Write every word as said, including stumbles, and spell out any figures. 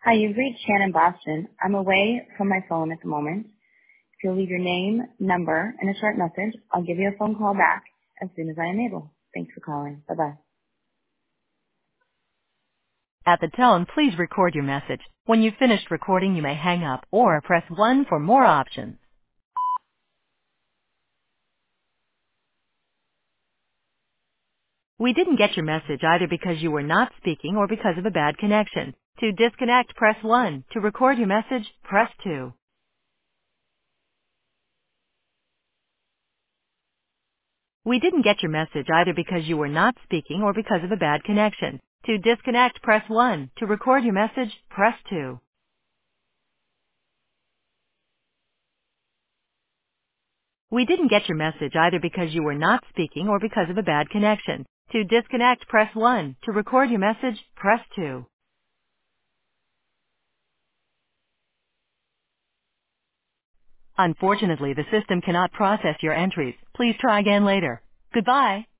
Hi, you've reached Shannon Boston. I'm away from my phone at the moment. If you'll leave your name, number, and a short message, I'll give you a phone call back as soon as I am able. Thanks for calling. Bye-bye. At the tone, please record your message. When you've finished recording, you may hang up or press one for more options. We didn't get your message either because you were not speaking or because of a bad connection. To disconnect, press one. To record your message, press two. We didn't get your message either because you were not speaking or because of a bad connection. To disconnect, press one. To record your message, press two. We didn't get your message either because you were not speaking or because of a bad connection. To disconnect, press one. To record your message, press two. Unfortunately, the system cannot process your entries. Please try again later. Goodbye.